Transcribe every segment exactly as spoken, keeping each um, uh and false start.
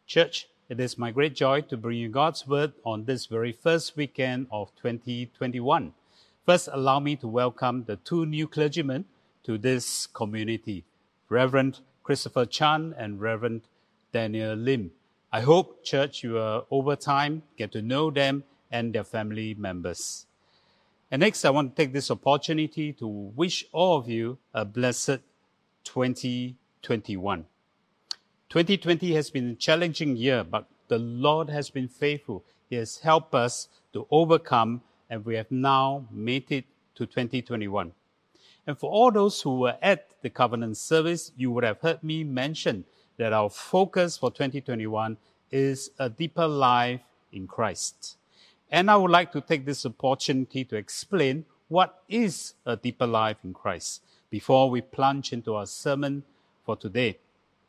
Church, it is my great joy to bring you God's Word on this very first weekend of twenty twenty-one. First, allow me to welcome the two new clergymen to this community, Reverend Christopher Chan and Reverend Daniel Lim. I hope, Church, you will over time get to know them and their family members. And next, I want to take this opportunity to wish all of you a blessed twenty twenty-one. twenty twenty has been a challenging year, but the Lord has been faithful. He has helped us to overcome, and we have now made it to twenty twenty-one. And for all those who were at the covenant service, you would have heard me mention that our focus for twenty twenty-one is a deeper life in Christ. And I would like to take this opportunity to explain what is a deeper life in Christ before we plunge into our sermon for today.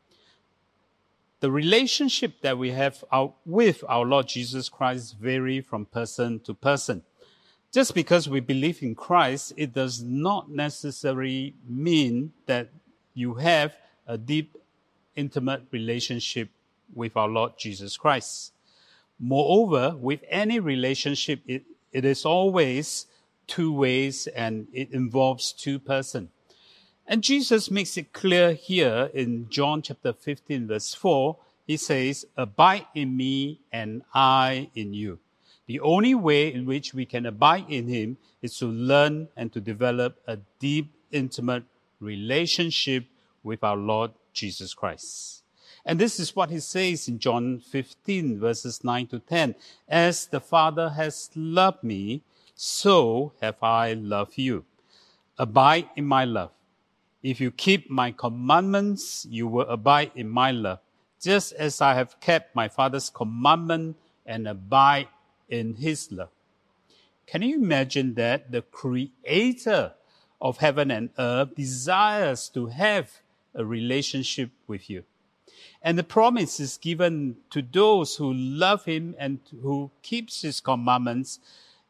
The relationship that we have our, with our Lord Jesus Christ vary from person to person. Just because we believe in Christ, it does not necessarily mean that you have a deep, intimate relationship with our Lord Jesus Christ. Moreover, with any relationship, it, it is always two ways and it involves two persons. And Jesus makes it clear here in John chapter fifteen, verse four. He says, "Abide in me and I in you." The only way in which we can abide in him is to learn and to develop a deep, intimate relationship with our Lord Jesus Christ. And this is what he says in John fifteen, verses nine to ten. "As the Father has loved me, so have I loved you. Abide in my love. If you keep my commandments, you will abide in my love, just as I have kept my Father's commandment and abide in his love." Can you imagine that the Creator of heaven and earth desires to have a relationship with you? And the promise is given to those who love him and who keeps his commandments,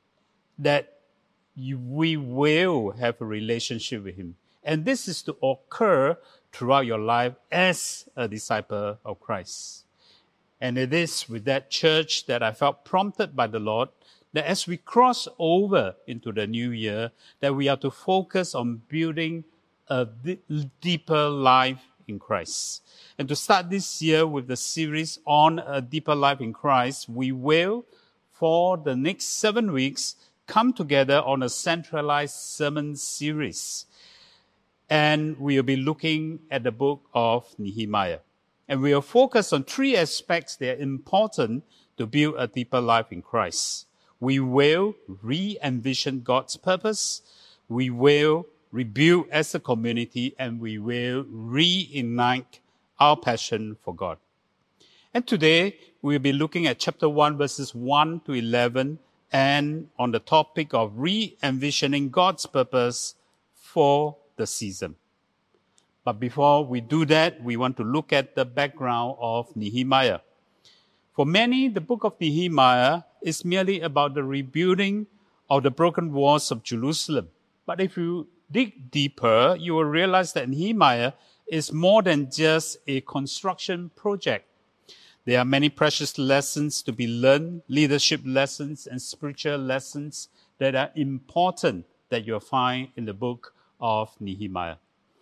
that you, we will have a relationship with him. And this is to occur throughout your life as a disciple of Christ. And it is with that, church, that I felt prompted by the Lord that as we cross over into the new year, that we are to focus on building a d- deeper life in Christ. And to start this year with the series on a deeper life in Christ, we will, for the next seven weeks, come together on a centralized sermon series. And we will be looking at the book of Nehemiah. And we will focus on three aspects that are important to build a deeper life in Christ. We will re-envision God's purpose. We will rebuild as a community, and we will reignite our passion for God. And today, we'll be looking at chapter one, verses one to eleven, and on the topic of re-envisioning God's purpose for the season. But before we do that, we want to look at the background of Nehemiah. For many, the book of Nehemiah is merely about the rebuilding of the broken walls of Jerusalem. But if you dig deeper, you will realize that Nehemiah is more than just a construction project. There are many precious lessons to be learned, leadership lessons and spiritual lessons that are important that you'll find in the book of Nehemiah.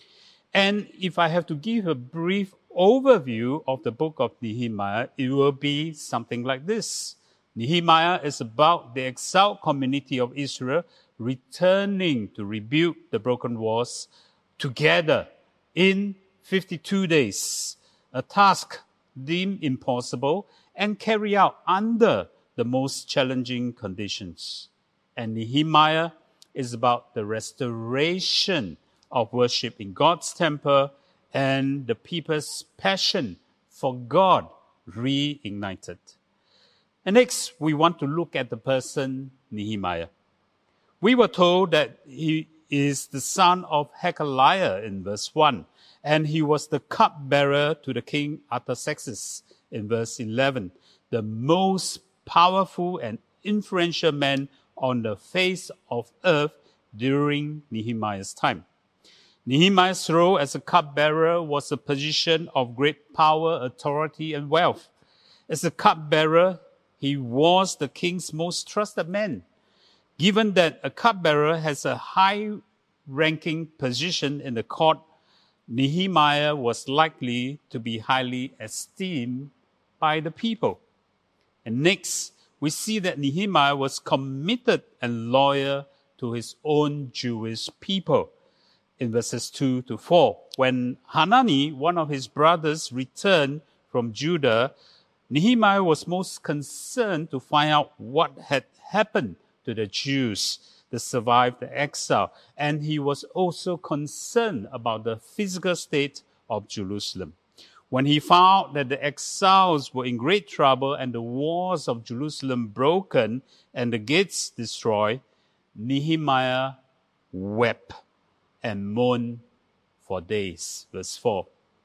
And if I have to give a brief overview of the book of Nehemiah, it will be something like this. Nehemiah is about the exiled community of Israel returning to rebuild the broken walls together in fifty-two days, a task deemed impossible and carried out under the most challenging conditions. And Nehemiah is about the restoration of worship in God's temple and the people's passion for God reignited. And next, we want to look at the person Nehemiah. We were told that he is the son of Hekeliah in verse one, and he was the cupbearer to the king Artaxerxes in verse eleven, the most powerful and influential man on the face of earth during Nehemiah's time. Nehemiah's role as a cupbearer was a position of great power, authority, and wealth. As a cupbearer, he was the king's most trusted man. Given that a cupbearer has a high-ranking position in the court, Nehemiah was likely to be highly esteemed by the people. And next, we see that Nehemiah was committed and loyal to his own Jewish people. In verses two to four, when Hanani, one of his brothers, returned from Judah, Nehemiah was most concerned to find out what had happened to the Jews that survived the exile. And he was also concerned about the physical state of Jerusalem. When he found that the exiles were in great trouble and the walls of Jerusalem broken and the gates destroyed, Nehemiah wept and mourned for days. Verse four.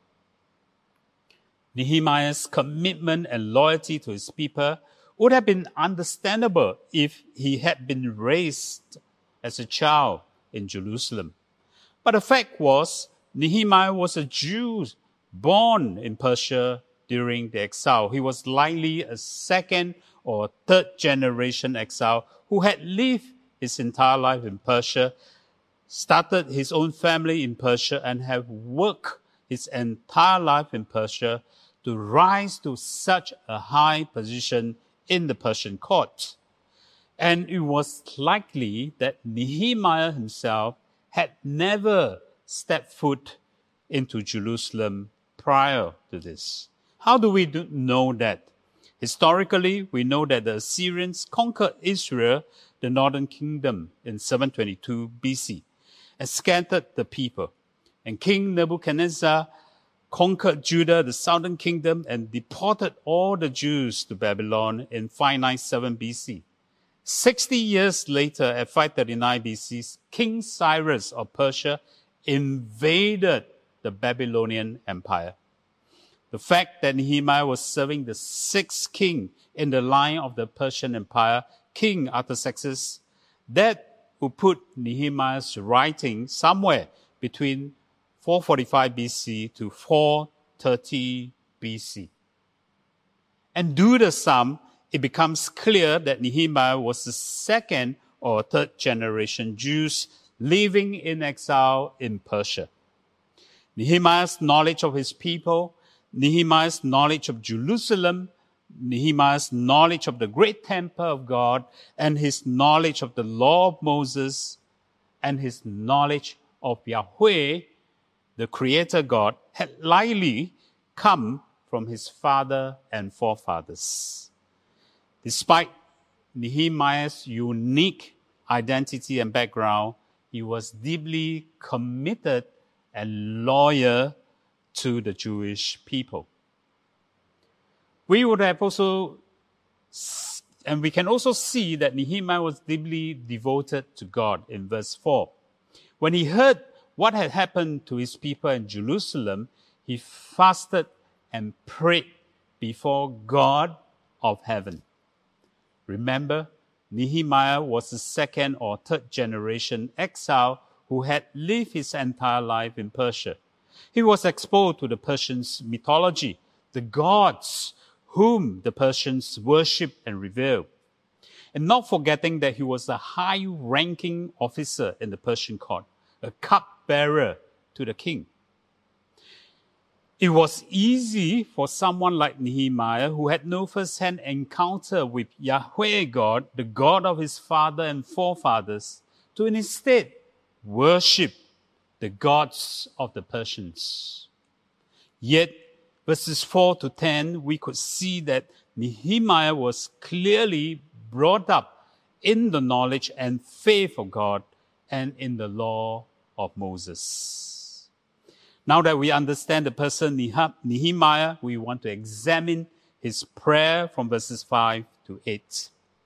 Nehemiah's commitment and loyalty to his people would have been understandable if he had been raised as a child in Jerusalem. But the fact was, Nehemiah was a Jew born in Persia during the exile. He was likely a second or third generation exile who had lived his entire life in Persia, started his own family in Persia, and have worked his entire life in Persia to rise to such a high position in the Persian court. And it was likely that Nehemiah himself had never stepped foot into Jerusalem prior to this. How do we do know that? Historically, we know that the Assyrians conquered Israel, the northern kingdom, in seven twenty-two B C, and scattered the people. And King Nebuchadnezzar conquered Judah, the southern kingdom, and deported all the Jews to Babylon in five ninety-seven B C. Sixty years later, at five thirty-nine B C, King Cyrus of Persia invaded the Babylonian Empire. The fact that Nehemiah was serving the sixth king in the line of the Persian Empire, King Artaxerxes, that would put Nehemiah's writing somewhere between four forty-five B C to four thirty B C. And do the sum, it becomes clear that Nehemiah was the second or third generation Jews living in exile in Persia. Nehemiah's knowledge of his people, Nehemiah's knowledge of Jerusalem, Nehemiah's knowledge of the great temple of God, and his knowledge of the law of Moses, and his knowledge of Yahweh, the Creator God, had likely come from his father and forefathers. Despite Nehemiah's unique identity and background, he was deeply committed and loyal to the Jewish people. We would have also, and we can also see that Nehemiah was deeply devoted to God in verse four. When he heard what had happened to his people in Jerusalem, he fasted and prayed before God of heaven. Remember, Nehemiah was the second or third generation exile who had lived his entire life in Persia. He was exposed to the Persians' mythology, the gods whom the Persians worshipped and revered. And not forgetting that he was a high-ranking officer in the Persian court, a cupbearer to the king. It was easy for someone like Nehemiah, who had no first-hand encounter with Yahweh God, the God of his father and forefathers, to instead worship the gods of the Persians. Yet, verses four to ten, we could see that Nehemiah was clearly brought up in the knowledge and faith of God and in the law of Moses. Now that we understand the person Nehemiah, we want to examine his prayer from verses five to eight.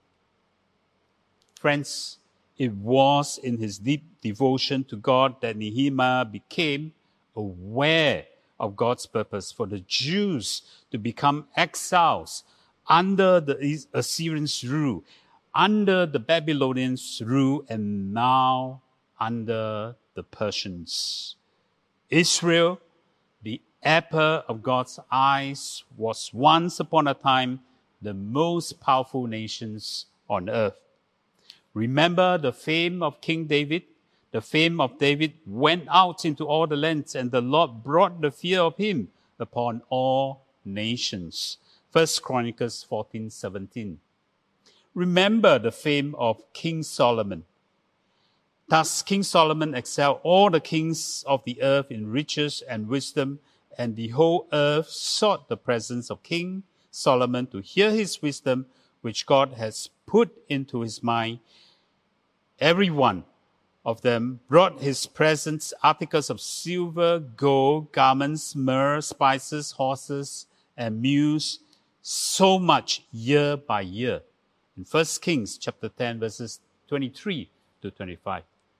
Friends, it was in his deep devotion to God that Nehemiah became aware of God's purpose for the Jews to become exiles under the Assyrians' rule, under the Babylonians' rule, and now under the Persians. Israel, the apple of God's eyes, was once upon a time the most powerful nations on earth. Remember the fame of King David? The fame of David went out into all the lands, and the Lord brought the fear of him upon all nations. First Chronicles fourteen seventeen. Remember the fame of King Solomon. Thus King Solomon excelled all the kings of the earth in riches and wisdom, and the whole earth sought the presence of King Solomon to hear his wisdom, which God has put into his mind. Every one of them brought his presents, articles of silver, gold, garments, myrrh, spices, horses, and mules, so much year by year. In First Kings chapter ten, verses twenty-three to twenty-five.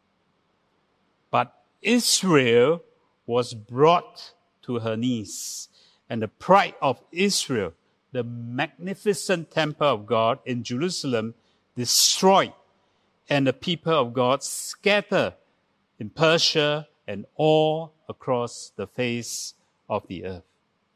But Israel was brought to her knees, and the pride of Israel, the magnificent temple of God in Jerusalem, destroyed, and the people of God scattered in Persia and all across the face of the earth.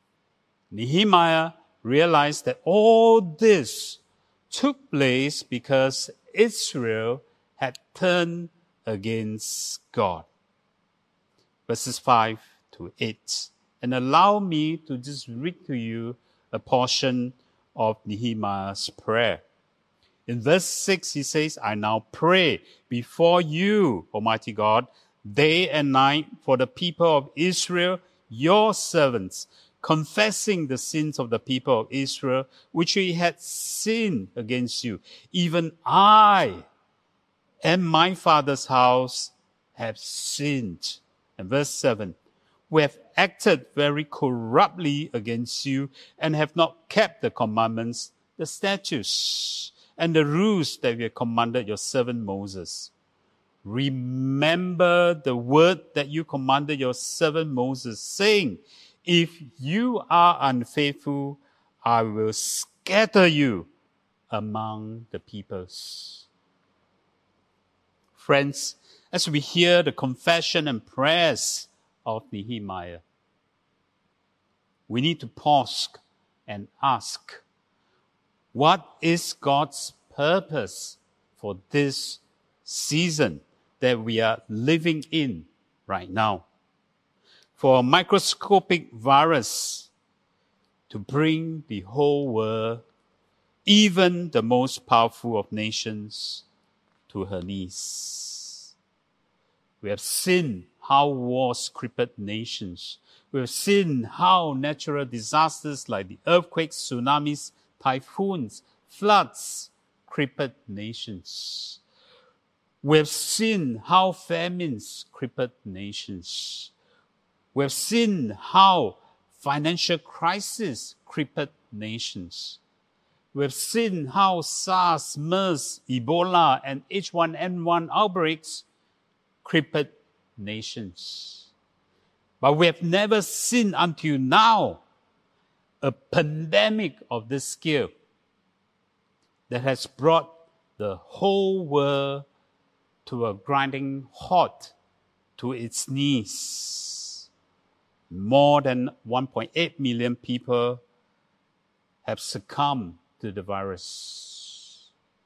Nehemiah realized that all this took place because Israel had turned against God. Verses five to eight. And allow me to just read to you a portion of Nehemiah's prayer. In verse six, he says, I now pray before you, Almighty God, day and night for the people of Israel, your servants, confessing the sins of the people of Israel, which we had sinned against you. Even I and my father's house have sinned. And verse seven, we have acted very corruptly against you and have not kept the commandments, the statutes, and the rules that we have commanded your servant Moses. Remember the word that you commanded your servant Moses, saying, if you are unfaithful, I will scatter you among the peoples. Friends, as we hear the confession and prayers of Nehemiah, we need to pause and ask, what is God's purpose for this season that we are living in right now? For a microscopic virus to bring the whole world, even the most powerful of nations, to her knees. We have seen how wars crippled nations. We have seen how natural disasters like the earthquakes, tsunamis, typhoons, floods crippled nations. We have seen how famines crippled nations. We have seen how financial crisis crippled nations. We have seen how SARS, MERS, Ebola, and H one N one outbreaks crippled nations. But we have never seen until now a pandemic of this scale that has brought the whole world to a grinding halt, to its knees. More than one point eight million people have succumbed to the virus.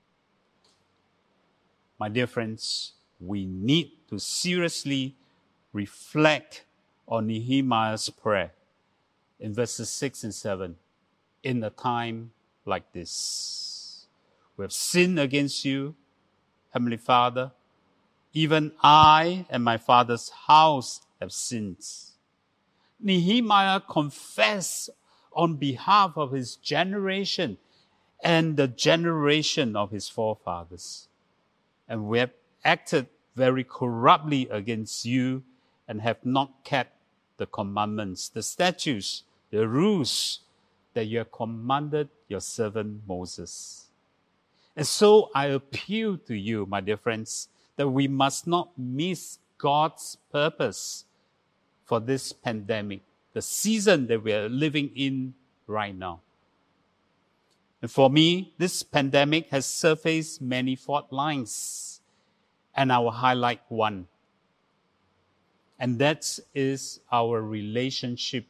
My dear friends, we need to seriously reflect on Nehemiah's prayer in verses six and seven, in a time like this. We have sinned against you, Heavenly Father. Even I and my father's house have sinned. Nehemiah confessed on behalf of his generation and the generation of his forefathers. And we have acted very corruptly against you and have not kept the commandments, the statutes, the rules that you have commanded your servant Moses. And so I appeal to you, my dear friends, that we must not miss God's purpose for this pandemic, the season that we are living in right now. And for me, this pandemic has surfaced many fault lines, and I will highlight one. And that is our relationship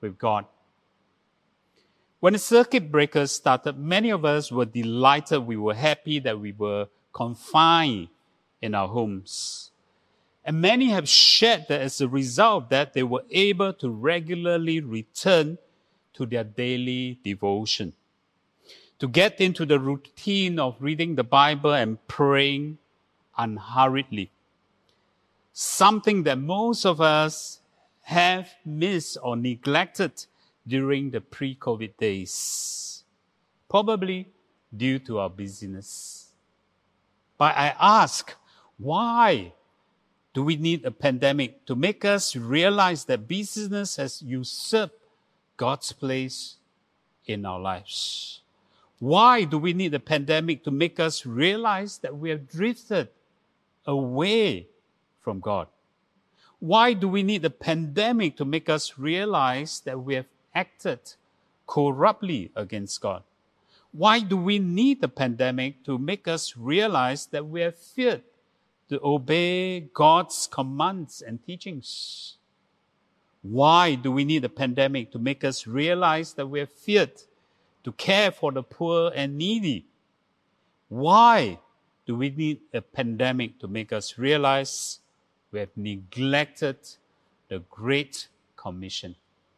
with God. When the circuit breakers started, many of us were delighted. We were happy that we were confined in our homes. And many have shared that as a result of that, they were able to regularly return to their daily devotion, to get into the routine of reading the Bible and praying unhurriedly. Something that most of us have missed or neglected during the pre-COVID days, probably due to our busyness. But I ask, why do we need a pandemic to make us realize that busyness has usurped God's place in our lives? Why do we need a pandemic to make us realize that we have drifted away from God? Why do we need a pandemic to make us realize that we have acted corruptly against God? Why do we need a pandemic to make us realize that we have feared to obey God's commands and teachings? Why do we need a pandemic to make us realize that we have feared to care for the poor and needy? Why do we need a pandemic to make us realize we have neglected the Great Commission?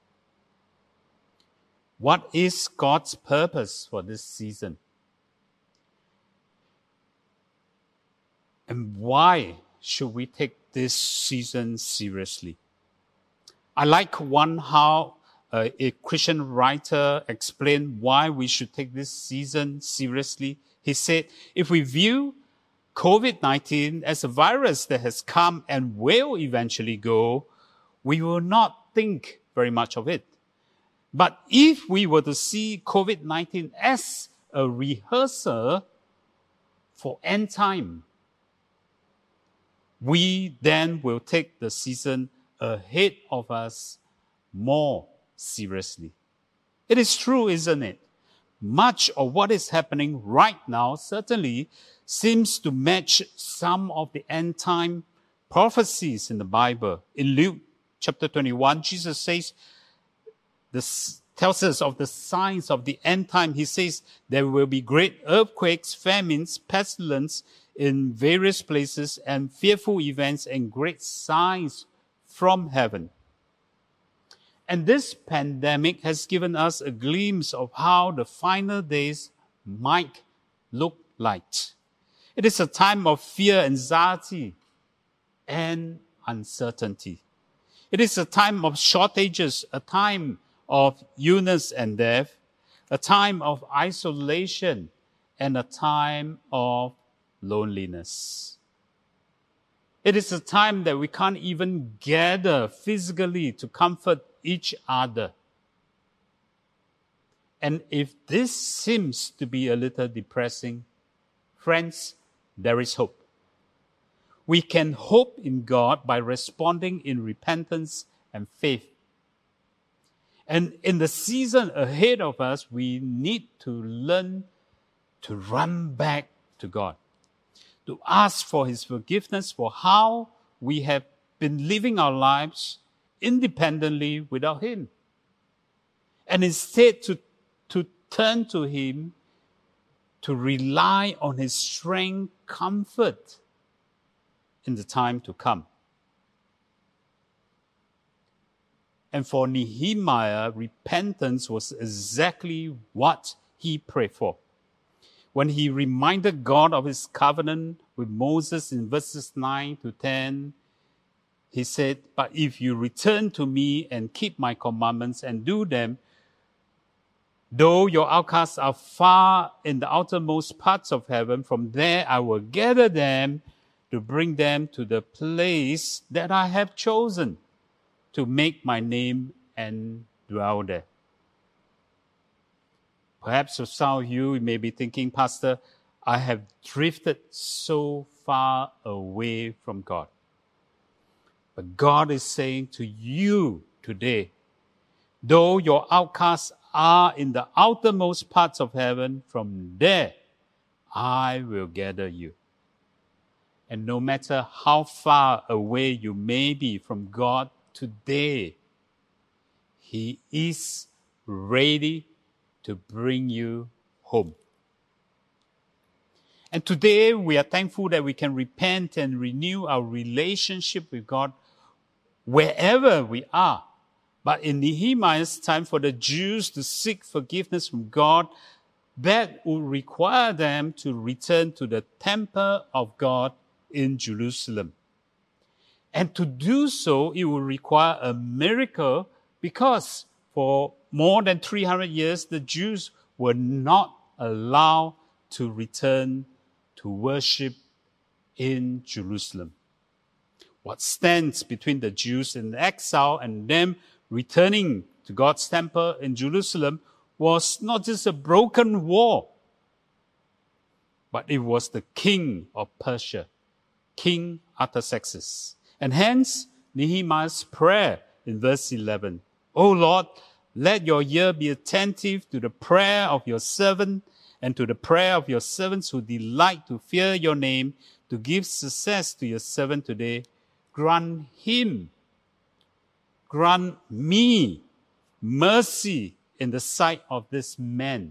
What is God's purpose for this season? And why should we take this season seriously? I like one how uh, a Christian writer explained why we should take this season seriously. He said, if we view COVID nineteen as a virus that has come and will eventually go, we will not think very much of it. But if we were to see COVID nineteen as a rehearsal for end time, we then will take the season ahead of us more seriously. It is true, isn't it? Much of what is happening right now certainly seems to match some of the end time prophecies in the Bible. In Luke chapter twenty-one, Jesus says, this tells us of the signs of the end time. He says there will be great earthquakes, famines, pestilence in various places, and fearful events and great signs from heaven. And this pandemic has given us a glimpse of how the final days might look like. It is a time of fear, anxiety, and uncertainty. It is a time of shortages, a time of illness and death, a time of isolation, and a time of loneliness. It is a time that we can't even gather physically to comfort each other. And if this seems to be a little depressing, friends, there is hope. We can hope in God by responding in repentance and faith. And in the season ahead of us, we need to learn to run back to God, to ask for His forgiveness for how we have been living our lives independently without Him. And instead to, to turn to Him, to rely on His strength, comfort in the time to come. And for Nehemiah, repentance was exactly what he prayed for. When he reminded God of his covenant with Moses in verses nine to ten, he said, but if you return to me and keep my commandments and do them, though your outcasts are far in the outermost parts of heaven, from there I will gather them to bring them to the place that I have chosen to make my name and dwell there. Perhaps for some of you, you may be thinking, Pastor, I have drifted so far away from God. But God is saying to you today, though your outcasts are in the outermost parts of heaven, from there I will gather you. And no matter how far away you may be from God today, He is ready to bring you home. And today we are thankful that we can repent and renew our relationship with God wherever we are. But in Nehemiah's time, for the Jews to seek forgiveness from God, that would require them to return to the temple of God in Jerusalem. And to do so, it would require a miracle, because for more than three hundred years, the Jews were not allowed to return to worship in Jerusalem. What stands between the Jews in exile and them returning to God's temple in Jerusalem was not just a broken wall, but it was the king of Persia, King Artaxerxes. And hence, Nehemiah's prayer in verse eleven, O Lord, let your ear be attentive to the prayer of your servant and to the prayer of your servants who delight to fear your name, to give success to your servant today. Grant him, grant me mercy in the sight of this man,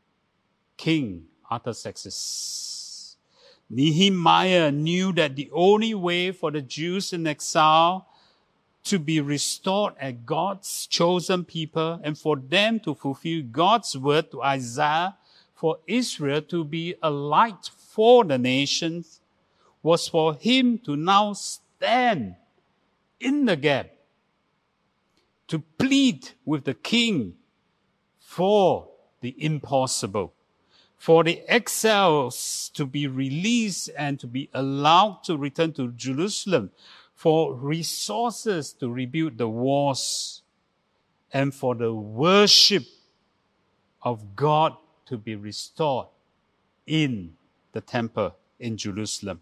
King Artaxerxes. Nehemiah knew that the only way for the Jews in exile to be restored as God's chosen people and for them to fulfill God's word to Isaiah, for Israel to be a light for the nations, was for him to now stand in the gap, to plead with the king for the impossible, for the exiles to be released and to be allowed to return to Jerusalem, for resources to rebuild the walls, and for the worship of God to be restored in the temple in Jerusalem.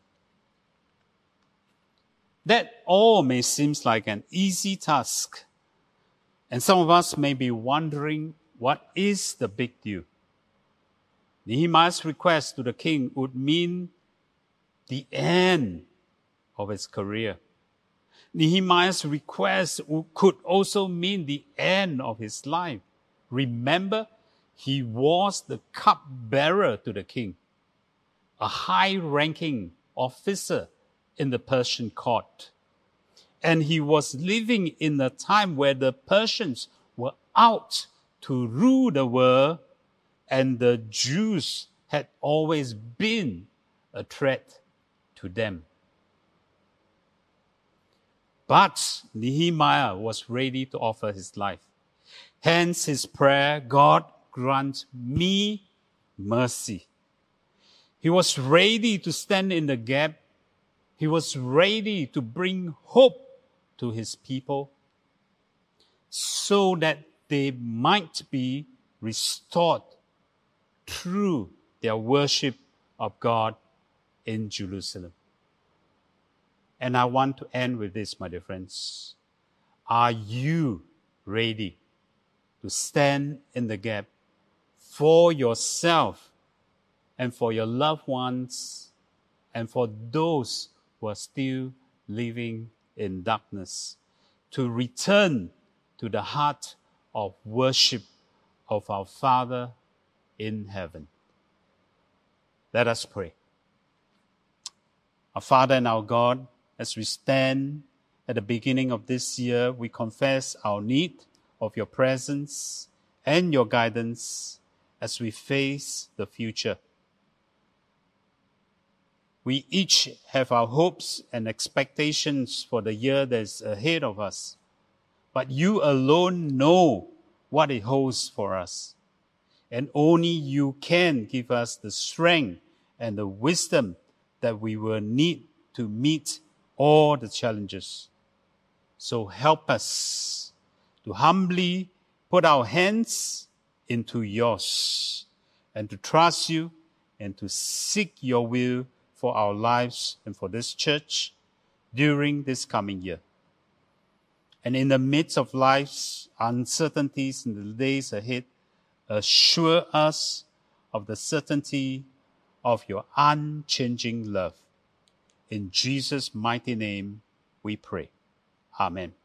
That all may seem like an easy task. And some of us may be wondering, what is the big deal? Nehemiah's request to the king would mean the end of his career. Nehemiah's request could also mean the end of his life. Remember, he was the cupbearer to the king, a high-ranking officer in the Persian court. And he was living in a time where the Persians were out to rule the world, and the Jews had always been a threat to them. But Nehemiah was ready to offer his life. Hence his prayer, God grant me mercy. He was ready to stand in the gap. He was ready to bring hope to his people so that they might be restored through their worship of God in Jerusalem. And I want to end with this, my dear friends. Are you ready to stand in the gap for yourself and for your loved ones and for those who are still living in darkness, to return to the heart of worship of our Father in heaven? Let us pray. Our Father and our God, as we stand at the beginning of this year, we confess our need of your presence and your guidance as we face the future. We each have our hopes and expectations for the year that is ahead of us, but you alone know what it holds for us. And only you can give us the strength and the wisdom that we will need to meet all the challenges. So help us to humbly put our hands into yours and to trust you and to seek your will for our lives and for this church during this coming year. And in the midst of life's uncertainties in the days ahead, assure us of the certainty of your unchanging love. In Jesus' mighty name we pray. Amen.